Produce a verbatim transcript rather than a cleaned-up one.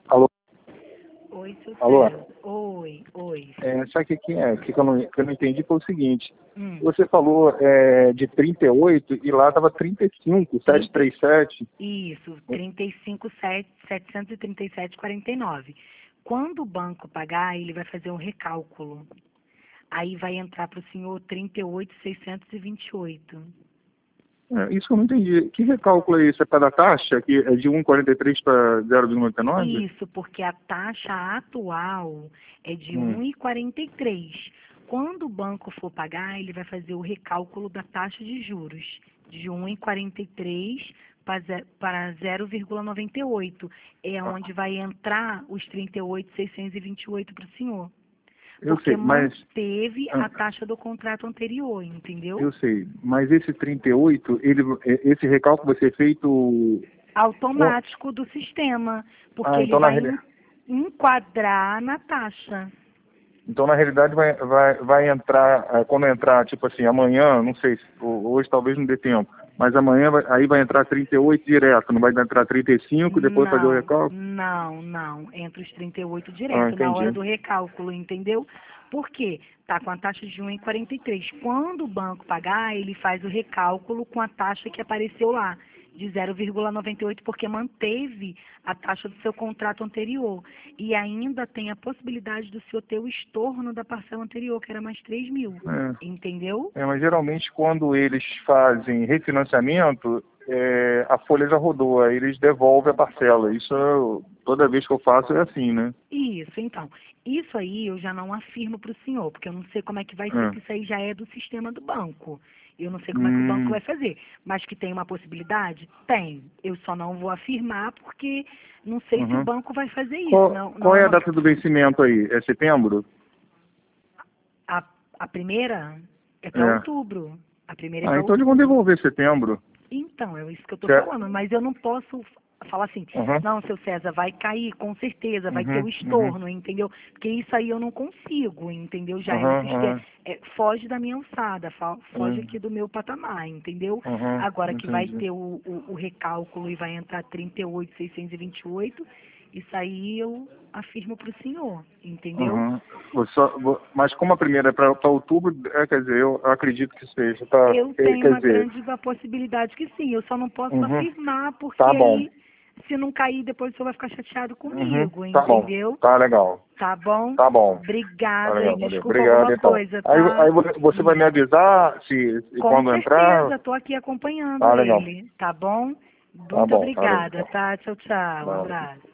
Alô? Oi, seu Alô? César. Oi, oi. É, sabe o que, que é? O que, que, eu não, que eu não entendi foi o seguinte. Hum. Você falou é, de trinta e oito e lá estava trinta e cinco, setecentos e trinta e sete. Isso, trinta e cinco, setecentos e trinta e sete, quarenta e nove. Quando o banco pagar, ele vai fazer um recálculo. Aí vai entrar para o senhor trinta e oito, seiscentos e vinte e oito. É, isso que eu não entendi. Que recálculo é esse? É para a taxa? Que é de um vírgula quarenta e três para zero vírgula noventa e nove? Isso, porque a taxa atual é de Hum. um vírgula quarenta e três. Quando o banco for pagar, ele vai fazer o recálculo da taxa de juros de um vírgula quarenta e três para zero vírgula noventa e oito. É onde vai entrar os trinta e oito, seiscentos e vinte e oito para o senhor. Eu Porque sei, mas... manteve ah, a taxa do contrato anterior, entendeu? Eu sei, mas esse trinta e oito, ele, esse recálculo vai ser feito... com- Automático do sistema, porque Ah, ele então na, vai reali- en- enquadrar na taxa. então na realidade vai, vai, vai entrar, ah, quando entrar, tipo assim, amanhã, não sei, se- ho- hoje talvez não dê tempo, mas amanhã vai- aí vai entrar trinta e oito direto, não vai entrar trinta e cinco, depois fazer o Não, recálculo? não, não. Entre os trinta e oito Ah, direto, na hora entendi. do recálculo, entendeu? Por quê? Tá com a taxa de um vírgula quarenta e três. Quando o banco pagar, ele faz o recálculo com a taxa que apareceu lá, de zero vírgula noventa e oito, porque manteve a taxa do seu contrato anterior. E ainda tem a possibilidade do senhor ter o estorno da parcela anterior, que era mais três mil. É. Entendeu? É, mas geralmente quando eles fazem refinanciamento, é, a folha já rodou, aí eles devolvem a parcela. Isso eu- toda vez que eu faço é assim, né? Isso, então. Isso aí eu já não afirmo para o senhor, porque eu não sei como é que vai ser, É. que isso aí já é do sistema do banco. Eu não sei como é que o banco Hum, vai fazer. Mas que tem uma possibilidade? Tem. Eu só não vou afirmar porque não sei se o uhum. banco vai fazer isso. Qual, Não, não qual é é a uma. data do vencimento aí? É setembro? A, a primeira é para É. outubro. A primeira é Ah, para então eles vão outubro. devolver setembro. Então, é isso que eu estou Certo? falando, mas eu não posso falar assim, Uhum. não, seu César, vai cair, com certeza, vai ter Uhum. o Uhum. estorno, entendeu? Porque isso aí eu não consigo, entendeu? Já é o sistema, Uhum. é, foge da minha alçada, fa- foge Uhum. aqui do meu patamar, entendeu? Uhum. Agora que vai Entendi. ter o, o, o recálculo e vai entrar trinta e oito, seiscentos e vinte e oito, isso aí eu afirmo para o senhor, entendeu? Uhum. Vou só- vou- mas como a primeira é para outubro, é, quer dizer, eu acredito que seja, tá? Eu É, tenho quer uma dizer, grande possibilidade que sim, eu só não posso uhum. afirmar, porque Tá bom. aí, se não cair, depois o senhor vai ficar chateado Uhum. comigo, Tá bom. entendeu? Tá legal. Tá bom? Tá bom. Tá Obrigada e legal, valeu. desculpa Obrigado, alguma então. coisa, Aí, tá? aí você você vai Hum. me avisar se, se Com quando entrar. certeza, estou aqui acompanhando Tá legal. ele, tá bom? Tá Muito bom, valeu, obrigada, então. tá? Tchau, tchau. Um Nada. abraço.